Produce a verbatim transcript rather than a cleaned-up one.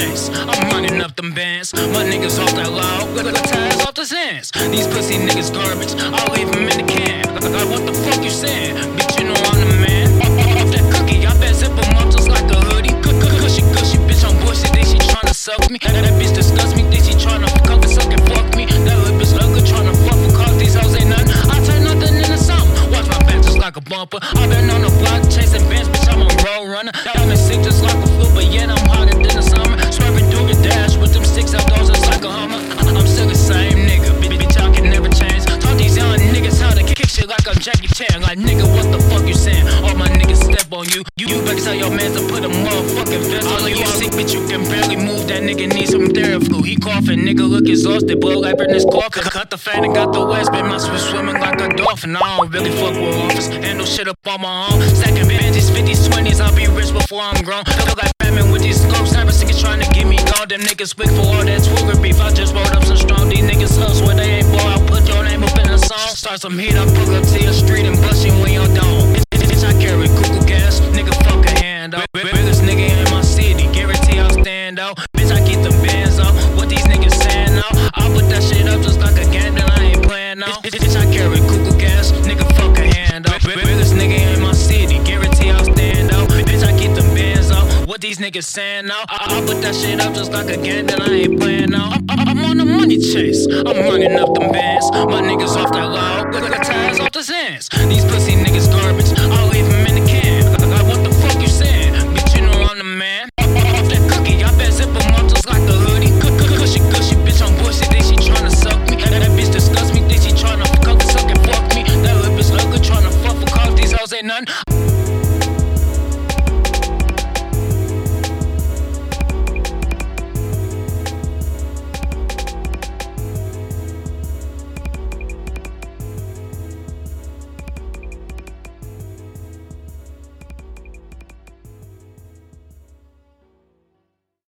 chase. I'm running up them bands. My niggas off that loud, got the ties off the sands. These pussy niggas garbage, I'll leave them in the can. Like, what the fuck you saying? Bitch, you know I'm the man. Off that cookie, I bet zip them up just like a hoodie. Cushy, cushy, bitch on bullshit, think she tryna suck me. That, that bitch disgust me, think she tryna fuck and suck and fuck me. That little bitch ugly, tryna fuck for cause these hoes ain't nothing. I turn nothing into something. Watch my back just like a bumper. I been on the block chasing bands, bitch, I'm a road runner. Diamond sick just like a flu, but yet I'm hotter than the summer. Swerving through the dash with them six outdoors just like a Hummer. I'm still the same nigga, bitch, I can never change. Taught these young niggas how to kick shit like I'm Jackie Chan. Like, nigga, what the fuck you saying? All my niggas step on you. You, you better tell your man to put a motherfucking vest on you. Sick, bitch, you can barely move. That nigga needs some Theraflu. He coughing, nigga look exhausted, blow like Britney's coughing. Cut the fan and got the west, been my swim swimming like a dolphin. I don't really fuck with office, handle shit up on my own. Stacking Benjis, fifties, twenties, I'll be rich before I'm grown. Feel like Batman with these scopes, cyber sickers trying to get me gone. Them niggas wick for all that Twigger beef. I just rolled up some strong. These niggas hustle where they ain't ball. I'll put your name up in a song. Start some heat, I'll pull up to your street and bust you when you're down. Bitch, I carry cuckoo gas, nigga, fuck a hand out. Biggest nigga in my city, guarantee I'll stand out. Bitch, I keep them bands out. What these niggas saying now? I'll put that shit up just like a game that I ain't playing now. Bitch, bitch, I carry cuckoo gas, nigga, fuck a hand out. Biggest nigga in my city, guarantee I'll stand out. Bitch, I keep them bands out. What these niggas saying now? I'll put that shit up just like a game that I ain't playing now. I'm on a money chase, I'm running up them bands. My niggas off that loud, got the ties off the sands. These pussy niggas garbage, I'll leave them in the can. Like, what the fuck you saying? Bitch, you know I'm the man. Off that cookie, I bet zip them up just like a hoodie. Cushy, cushy, bitch on bullshit, think she tryna suck me. That, that bitch disgust me, think she tryna fuck, suck and fuck me. That little bitch ugly, tryna fuck for cause these hoes ain't nothing.